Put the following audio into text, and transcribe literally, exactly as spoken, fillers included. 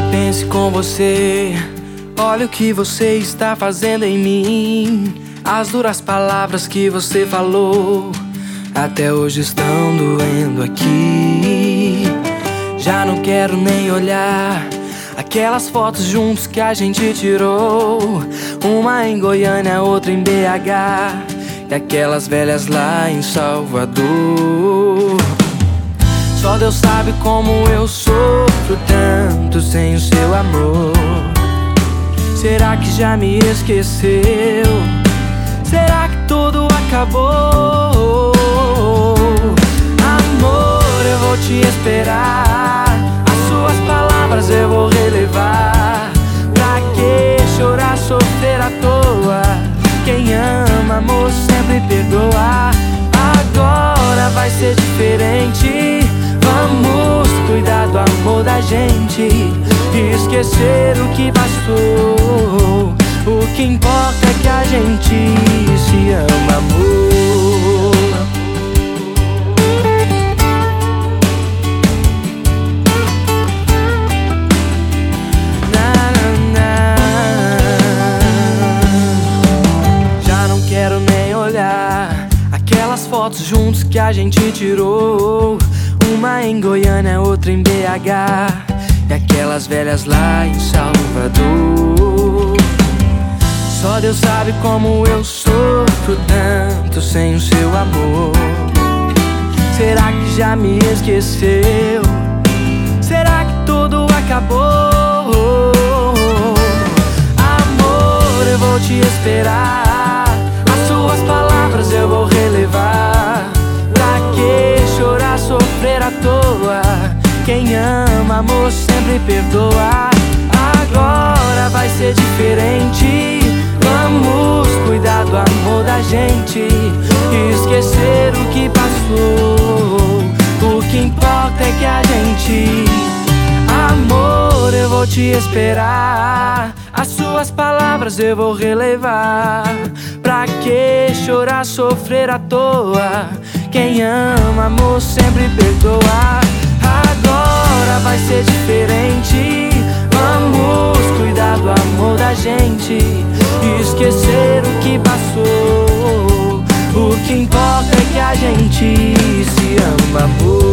pense com você. Olha o que você está fazendo em mim. As duras palavras que você falou até hoje estão doendo aqui. Já não quero nem olhar aquelas fotos juntos que a gente tirou, uma em Goiânia, outra em B H, e aquelas velhas lá em Salvador. Só Deus sabe como eu sofro tanto sem o seu amor. Será que já me esqueceu? Será que tudo acabou? Amor, eu vou te esperar. As suas palavras eu vou relevar. Pra que chorar, sofrer à toa? Quem ama, amor, sempre perdoa. Agora vai ser diferente. Vamos cuidar do amor da gente e esquecer o que passou. O que importa é que a gente se ama, amor. Na, na, na. Já não quero nem olhar aquelas fotos juntos que a gente tirou, uma em Goiânia, outra em B H, e aquelas velhas lá em Salvador. Só Deus sabe como eu sofro tanto sem o seu amor. Será que já me esqueceu? Será que tudo acabou? Amor, eu vou te esperar. As suas palavras eu vou relevar. Pra que chorar, sofrer à toa? Quem ama, amor, sempre perdoa. Agora vai ser diferente. Vamos cuidar do amor da gente e esquecer o que passou. O que importa é que a gente... Amor, eu vou te esperar. As suas palavras eu vou relevar. Pra que chorar, sofrer à toa? Quem ama, amor, sempre perdoa. Agora vai ser diferente. Vamos cuidar do amor da gente e esquecer o que passou. O que importa é que a gente se ama, amor.